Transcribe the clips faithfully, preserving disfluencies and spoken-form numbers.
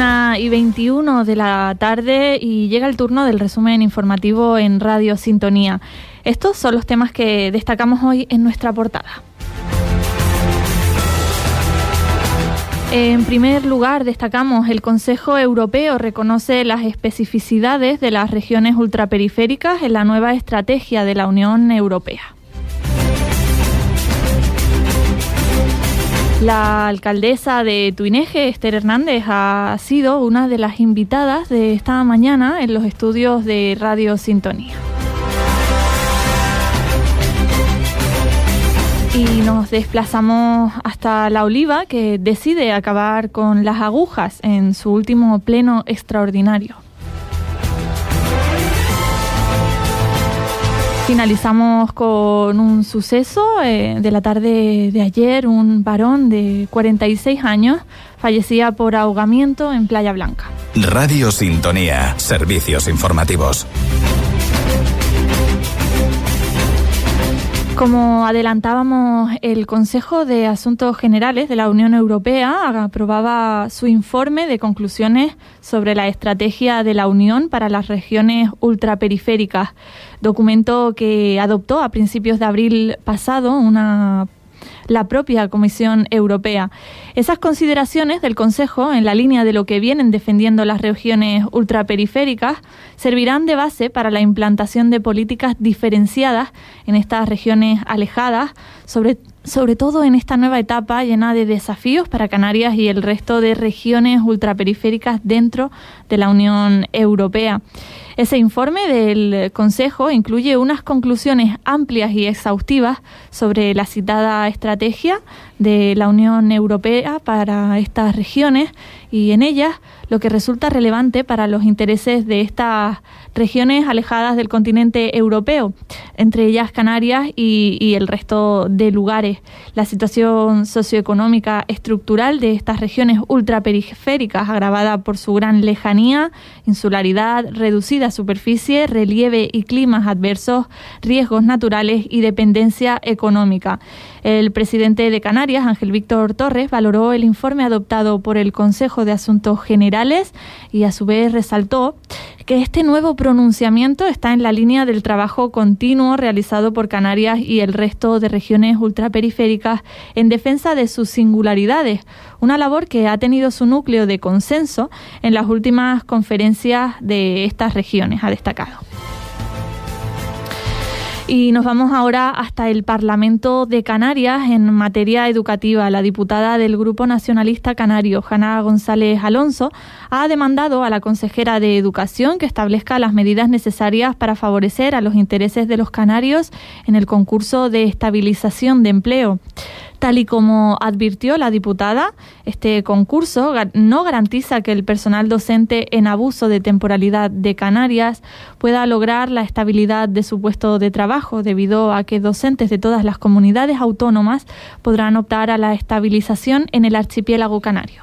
Una y veintiuno de la tarde y llega el turno del resumen informativo en Radio Sintonía. Estos son los temas que destacamos hoy en nuestra portada. En primer lugar, destacamos el Consejo Europeo reconoce las especificidades de las regiones ultraperiféricas en la nueva estrategia de la Unión Europea. La alcaldesa de Tuineje, Esther Hernández, ha sido una de las invitadas de esta mañana en los estudios de Radio Sintonía. Y nos desplazamos hasta La Oliva, que decide acabar con las agujas en su último pleno extraordinario. Finalizamos con un suceso eh, de la tarde de ayer. Un varón de cuarenta y seis años fallecía por ahogamiento en Playa Blanca. Radio Sintonía, servicios informativos. Como adelantábamos, el Consejo de Asuntos Generales de la Unión Europea aprobaba su informe de conclusiones sobre la estrategia de la Unión para las regiones ultraperiféricas, documento que adoptó a principios de abril pasado una la propia Comisión Europea. Esas consideraciones del Consejo, en la línea de lo que vienen defendiendo las regiones ultraperiféricas, servirán de base para la implantación de políticas diferenciadas en estas regiones alejadas, sobre sobre todo en esta nueva etapa llena de desafíos para Canarias y el resto de regiones ultraperiféricas dentro de la Unión Europea. Ese informe del Consejo incluye unas conclusiones amplias y exhaustivas sobre la citada estrategia de la Unión Europea para estas regiones y en ellas lo que resulta relevante para los intereses de estas regiones alejadas del continente europeo, entre ellas Canarias y, y el resto de lugares. La situación socioeconómica estructural de estas regiones ultraperiféricas, agravada por su gran lejanía, insularidad, reducida superficie, relieve y climas adversos, riesgos naturales y dependencia económica. El presidente de Canarias, Ángel Víctor Torres, valoró el informe adoptado por el Consejo de Asuntos Generales y a su vez resaltó que este nuevo pronunciamiento está en la línea del trabajo continuo realizado por Canarias y el resto de regiones ultraperiféricas en defensa de sus singularidades, una labor que ha tenido su núcleo de consenso en las últimas conferencias de estas regiones, ha destacado. Y nos vamos ahora hasta el Parlamento de Canarias en materia educativa. La diputada del Grupo Nacionalista Canario, Jana González Alonso, ha demandado a la consejera de Educación que establezca las medidas necesarias para favorecer a los intereses de los canarios en el concurso de estabilización de empleo. Tal y como advirtió la diputada, este concurso no garantiza que el personal docente en abuso de temporalidad de Canarias pueda lograr la estabilidad de su puesto de trabajo, debido a que docentes de todas las comunidades autónomas podrán optar a la estabilización en el archipiélago canario.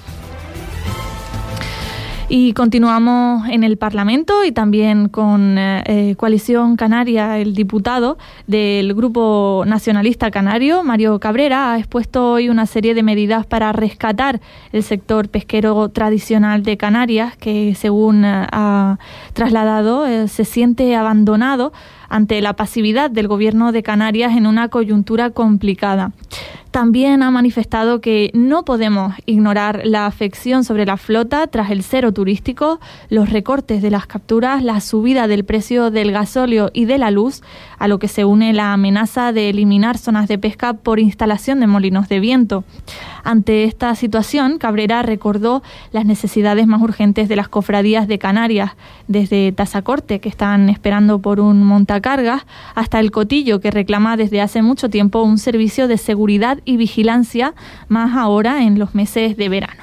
Y continuamos en el Parlamento y también con eh, Coalición Canaria. El diputado del Grupo Nacionalista Canario, Mario Cabrera, ha expuesto hoy una serie de medidas para rescatar el sector pesquero tradicional de Canarias, que según eh, ha trasladado eh, se siente abandonado ante la pasividad del Gobierno de Canarias en una coyuntura complicada. También ha manifestado que no podemos ignorar la afección sobre la flota tras el cero turístico, los recortes de las capturas, la subida del precio del gasóleo y de la luz, a lo que se une la amenaza de eliminar zonas de pesca por instalación de molinos de viento. Ante esta situación, Cabrera recordó las necesidades más urgentes de las cofradías de Canarias, desde Tazacorte, que están esperando por un montacargas, hasta el Cotillo, que reclama desde hace mucho tiempo un servicio de seguridad y vigilancia, más ahora en los meses de verano.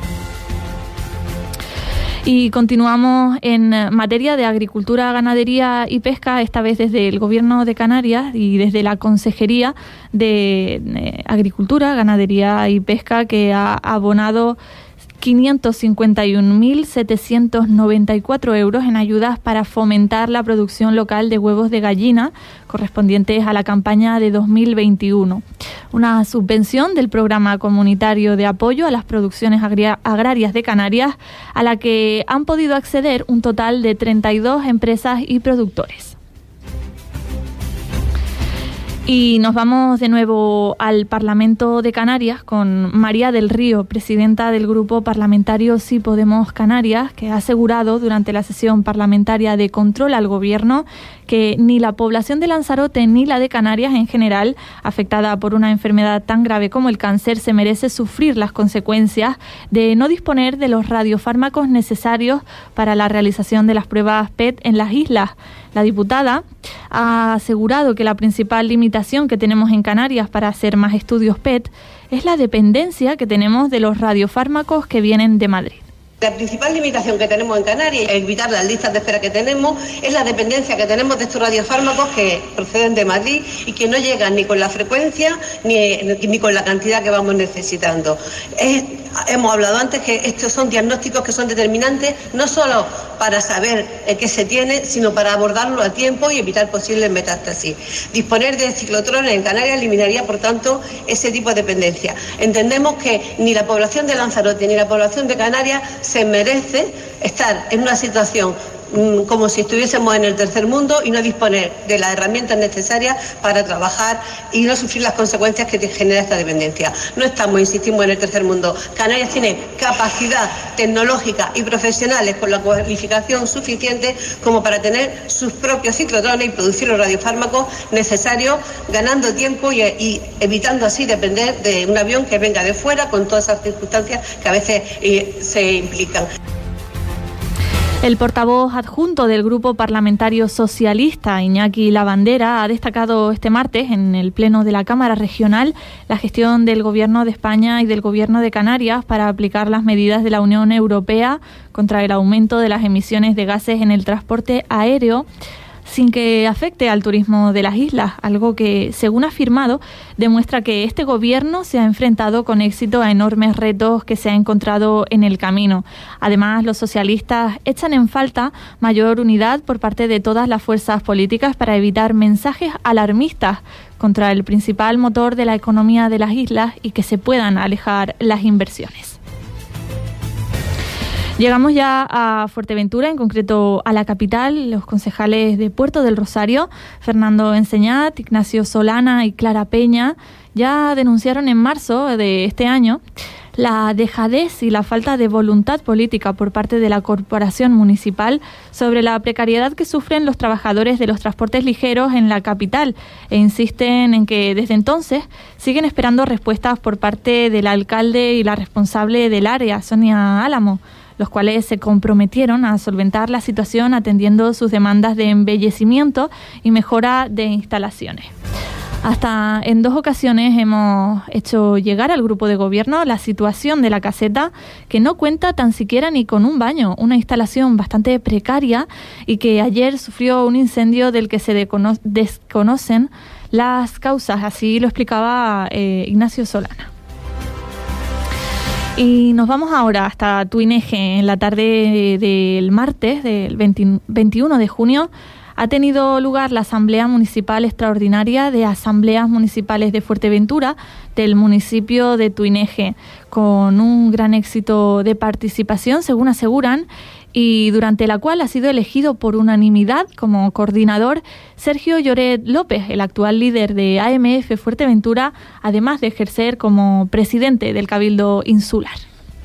Y continuamos en materia de agricultura, ganadería y pesca, esta vez desde el Gobierno de Canarias y desde la Consejería de Agricultura, Ganadería y Pesca, que ha abonado quinientos cincuenta y un mil setecientos noventa y cuatro euros en ayudas para fomentar la producción local de huevos de gallina correspondientes a la campaña de dos mil veintiuno. Una subvención del Programa Comunitario de Apoyo a las Producciones Agri- Agrarias de Canarias, a la que han podido acceder un total de treinta y dos empresas y productores. Y nos vamos de nuevo al Parlamento de Canarias con María del Río, presidenta del Grupo Parlamentario Sí Podemos Canarias, que ha asegurado durante la sesión parlamentaria de control al Gobierno que ni la población de Lanzarote ni la de Canarias en general, afectada por una enfermedad tan grave como el cáncer, se merece sufrir las consecuencias de no disponer de los radiofármacos necesarios para la realización de las pruebas P E T en las islas. La diputada ha asegurado que la principal limitación que tenemos en Canarias para hacer más estudios P E T es la dependencia que tenemos de los radiofármacos que vienen de Madrid. La principal limitación que tenemos en Canarias, evitar las listas de espera que tenemos, es la dependencia que tenemos de estos radiofármacos que proceden de Madrid y que no llegan ni con la frecuencia ni, ni con la cantidad que vamos necesitando. Es, hemos hablado antes que estos son diagnósticos que son determinantes no solo para saber qué se tiene, sino para abordarlo a tiempo y evitar posibles metástasis. Disponer de ciclotrones en Canarias eliminaría, por tanto, ese tipo de dependencia. Entendemos que ni la población de Lanzarote ni la población de Canarias se merece estar en una situación mmm, como si estuviésemos en el tercer mundo y no disponer de las herramientas necesarias para trabajar y no sufrir las consecuencias que te genera esta dependencia. No estamos, insistimos, en el tercer mundo. Canarias tiene capacidad tecnológica y profesionales con la cualificación suficiente como para tener sus propios ciclotrones y producir los radiofármacos necesarios, ganando tiempo y, y evitando así depender de un avión que venga de fuera con todas esas circunstancias que a veces eh, se implican. El portavoz adjunto del Grupo Parlamentario Socialista, Iñaki Lavandera, ha destacado este martes en el Pleno de la Cámara Regional la gestión del Gobierno de España y del Gobierno de Canarias para aplicar las medidas de la Unión Europea contra el aumento de las emisiones de gases en el transporte aéreo, sin que afecte al turismo de las islas, algo que, según ha afirmado, demuestra que este gobierno se ha enfrentado con éxito a enormes retos que se ha encontrado en el camino. Además, los socialistas echan en falta mayor unidad por parte de todas las fuerzas políticas para evitar mensajes alarmistas contra el principal motor de la economía de las islas y que se puedan alejar las inversiones. Llegamos ya a Fuerteventura, en concreto a la capital. Los concejales de Puerto del Rosario, Fernando Enseñat, Ignacio Solana y Clara Peña, ya denunciaron en marzo de este año la dejadez y la falta de voluntad política por parte de la corporación municipal sobre la precariedad que sufren los trabajadores de los transportes ligeros en la capital, e insisten en que desde entonces siguen esperando respuestas por parte del alcalde y la responsable del área, Sonia Álamo, los cuales se comprometieron a solventar la situación atendiendo sus demandas de embellecimiento y mejora de instalaciones. Hasta en dos ocasiones hemos hecho llegar al grupo de gobierno la situación de la caseta, que no cuenta tan siquiera ni con un baño, una instalación bastante precaria y que ayer sufrió un incendio del que se descono- desconocen las causas, así lo explicaba eh, Ignacio Solana. Y nos vamos ahora hasta Tuineje. En la tarde del martes, del veintiuno de junio, ha tenido lugar la Asamblea Municipal Extraordinaria de Asambleas Municipales de Fuerteventura del municipio de Tuineje, con un gran éxito de participación, según aseguran, y durante la cual ha sido elegido por unanimidad como coordinador Sergio Lloret López, el actual líder de A M F Fuerteventura, además de ejercer como presidente del Cabildo Insular.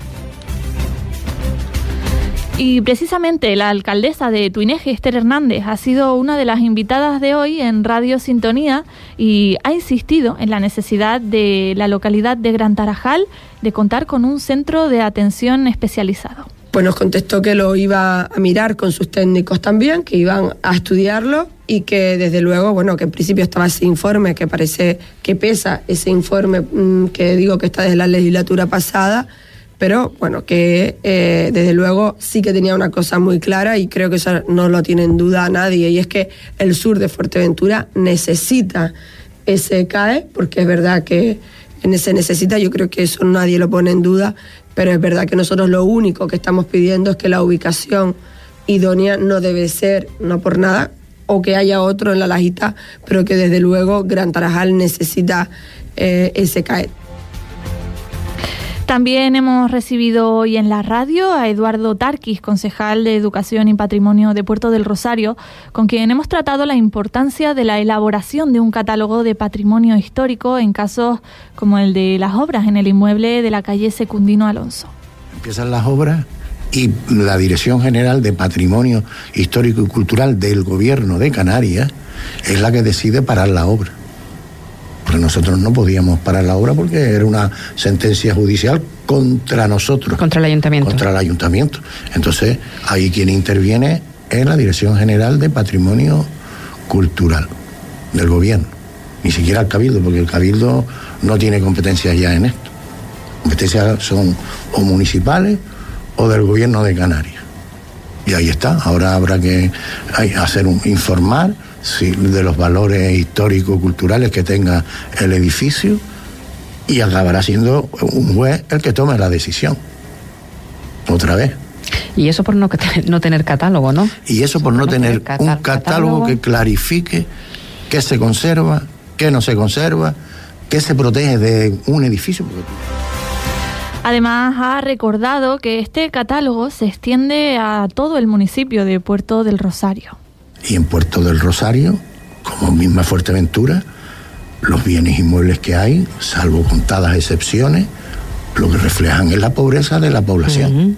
Y precisamente la alcaldesa de Tuineje, Esther Hernández, ha sido una de las invitadas de hoy en Radio Sintonía y ha insistido en la necesidad de la localidad de Gran Tarajal de contar con un centro de atención especializado. Pues nos contestó que lo iba a mirar con sus técnicos también, que iban a estudiarlo y que desde luego, bueno, que en principio estaba ese informe, que parece que pesa ese informe mmm, que digo que está desde la legislatura pasada, pero bueno, que eh, desde luego sí que tenía una cosa muy clara y creo que eso no lo tiene en duda nadie, y es que el sur de Fuerteventura necesita ese C A E, porque es verdad que se necesita, yo creo que eso nadie lo pone en duda, pero es verdad que nosotros lo único que estamos pidiendo es que la ubicación idónea no debe ser, no por nada, o que haya otro en La Lajita, pero que desde luego Gran Tarajal necesita eh, ese C A E T. También hemos recibido hoy en la radio a Eduardo Tarquis, concejal de Educación y Patrimonio de Puerto del Rosario, con quien hemos tratado la importancia de la elaboración de un catálogo de patrimonio histórico en casos como el de las obras en el inmueble de la calle Secundino Alonso. Empiezan las obras y la Dirección General de Patrimonio Histórico y Cultural del Gobierno de Canarias es la que decide parar la obra. Pero nosotros no podíamos parar la obra porque era una sentencia judicial contra nosotros. Contra el ayuntamiento. Contra el ayuntamiento. Entonces, ahí quien interviene es la Dirección General de Patrimonio Cultural del Gobierno. Ni siquiera el Cabildo, porque el Cabildo no tiene competencias ya en esto. Competencias son o municipales o del Gobierno de Canarias. Y ahí está. Ahora habrá que hacer un, informar sí, de los valores históricos-culturales que tenga el edificio, y acabará siendo un juez el que tome la decisión. Otra vez. Y eso por no, no tener catálogo, ¿no? Y eso por no, no tener catal- un catálogo, catálogo que clarifique qué se conserva, qué no se conserva, qué se protege de un edificio. Además, ha recordado que este catálogo se extiende a todo el municipio de Puerto del Rosario. Y en Puerto del Rosario, como misma Fuerteventura, los bienes inmuebles que hay, salvo contadas excepciones, lo que reflejan es la pobreza de la población. Uh-huh.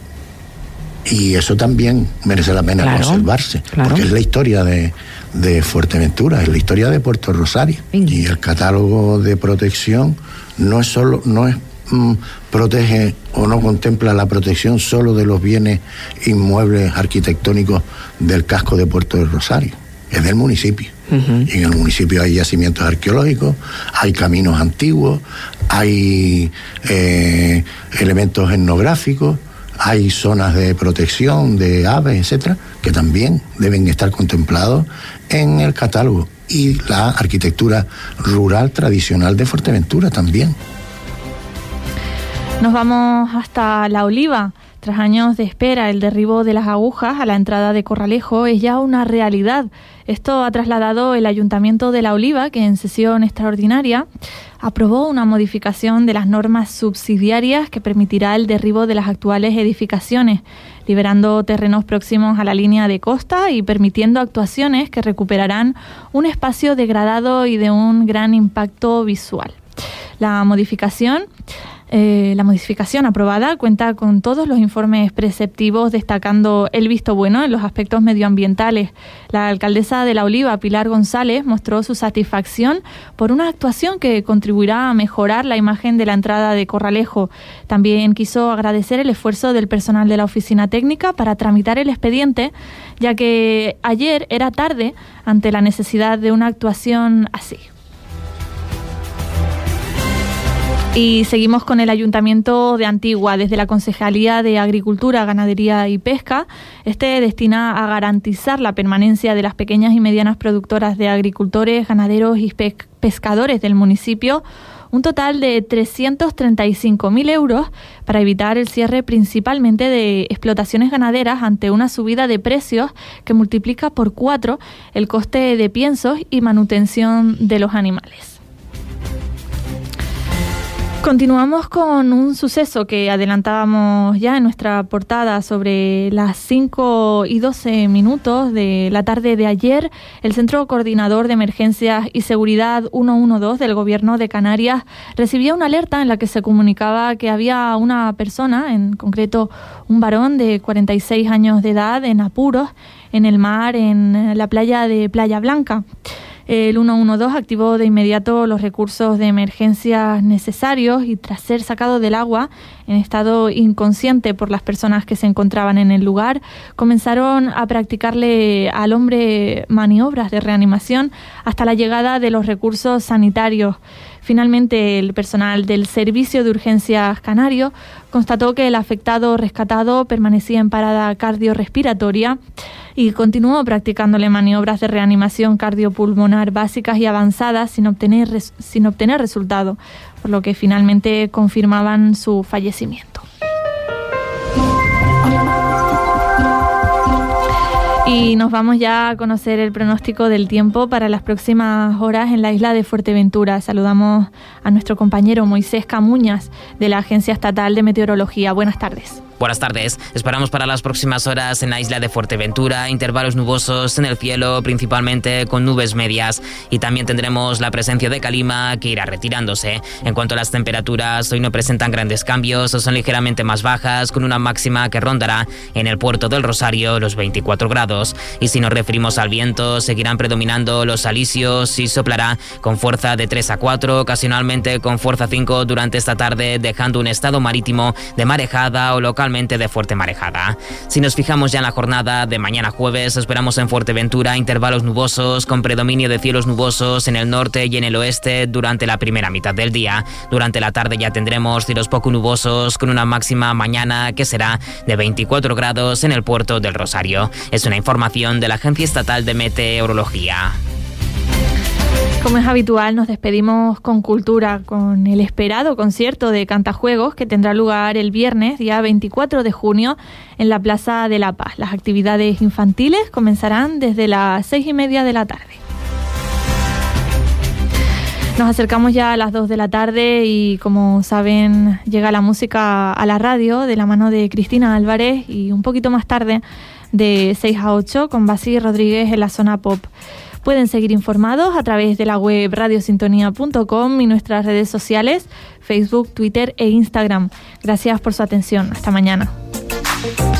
Y eso también merece la pena claro, conservarse, claro. Porque es la historia de, de Fuerteventura, es la historia de Puerto Rosario. Uh-huh. Y el catálogo de protección no es solo, no es mm, protege o no contempla la protección solo de los bienes inmuebles arquitectónicos del casco de Puerto del Rosario, es del municipio. Uh-huh. Y en el municipio hay yacimientos arqueológicos, hay caminos antiguos, hay eh, elementos etnográficos, hay zonas de protección de aves, etcétera, que también deben estar contemplados en el catálogo. Y la arquitectura rural tradicional de Fuerteventura también. Nos vamos hasta La Oliva. Tras años de espera, el derribo de las agujas a la entrada de Corralejo es ya una realidad. Esto ha trasladado el Ayuntamiento de La Oliva, que en sesión extraordinaria aprobó una modificación de las normas subsidiarias que permitirá el derribo de las actuales edificaciones, liberando terrenos próximos a la línea de costa y permitiendo actuaciones que recuperarán un espacio degradado y de un gran impacto visual. La modificación Eh, la modificación aprobada cuenta con todos los informes preceptivos, destacando el visto bueno en los aspectos medioambientales. La alcaldesa de La Oliva, Pilar González, mostró su satisfacción por una actuación que contribuirá a mejorar la imagen de la entrada de Corralejo. También quiso agradecer el esfuerzo del personal de la oficina técnica para tramitar el expediente, ya que ayer era tarde ante la necesidad de una actuación así. Y seguimos con el Ayuntamiento de Antigua. Desde la Concejalía de Agricultura, Ganadería y Pesca, este destina a garantizar la permanencia de las pequeñas y medianas productoras de agricultores, ganaderos y pescadores del municipio un total de trescientos treinta y cinco mil euros para evitar el cierre principalmente de explotaciones ganaderas ante una subida de precios que multiplica por cuatro el coste de piensos y manutención de los animales. Continuamos con un suceso que adelantábamos ya en nuestra portada sobre las cinco y doce minutos de la tarde de ayer. El Centro Coordinador de Emergencias y Seguridad ciento doce del Gobierno de Canarias recibía una alerta en la que se comunicaba que había una persona, en concreto un varón de cuarenta y seis años de edad, en apuros en el mar en la playa de Playa Blanca. El ciento doce activó de inmediato los recursos de emergencia necesarios y tras ser sacado del agua en estado inconsciente por las personas que se encontraban en el lugar, comenzaron a practicarle al hombre maniobras de reanimación hasta la llegada de los recursos sanitarios. Finalmente, el personal del Servicio de Urgencias Canario constató que el afectado rescatado permanecía en parada cardiorrespiratoria y continuó practicándole maniobras de reanimación cardiopulmonar básicas y avanzadas sin obtener, sin obtener resultado, por lo que finalmente confirmaban su fallecimiento. Y nos vamos ya a conocer el pronóstico del tiempo para las próximas horas en la isla de Fuerteventura. Saludamos a nuestro compañero Moisés Camuñas de la Agencia Estatal de Meteorología. Buenas tardes. Buenas tardes. Esperamos para las próximas horas en la isla de Fuerteventura intervalos nubosos en el cielo, principalmente con nubes medias, y también tendremos la presencia de calima que irá retirándose. En cuanto a las temperaturas, hoy no presentan grandes cambios o son ligeramente más bajas, con una máxima que rondará en el puerto del Rosario los veinticuatro grados. Y si nos referimos al viento, seguirán predominando los alisios y soplará con fuerza de tres a cuatro, ocasionalmente con fuerza cinco durante esta tarde, dejando un estado marítimo de marejada o localmente de fuerte marejada. Si nos fijamos ya en la jornada de mañana jueves, esperamos en Fuerteventura intervalos nubosos con predominio de cielos nubosos en el norte y en el oeste durante la primera mitad del día. Durante la tarde ya tendremos cielos poco nubosos con una máxima mañana que será de veinticuatro grados en el puerto del Rosario. Es una información de la Agencia Estatal de Meteorología. Como es habitual, nos despedimos con cultura, con el esperado concierto de Cantajuegos que tendrá lugar el viernes, día veinticuatro de junio, en la Plaza de la Paz. Las actividades infantiles comenzarán desde las seis y media de la tarde. Nos acercamos ya a las dos de la tarde y, como saben, llega la música a la radio de la mano de Cristina Álvarez, y un poquito más tarde, de seis a ocho, con Basi Rodríguez en la zona pop. Pueden seguir informados a través de la web radio sintonía punto com y nuestras redes sociales, Facebook, Twitter e Instagram. Gracias por su atención. Hasta mañana.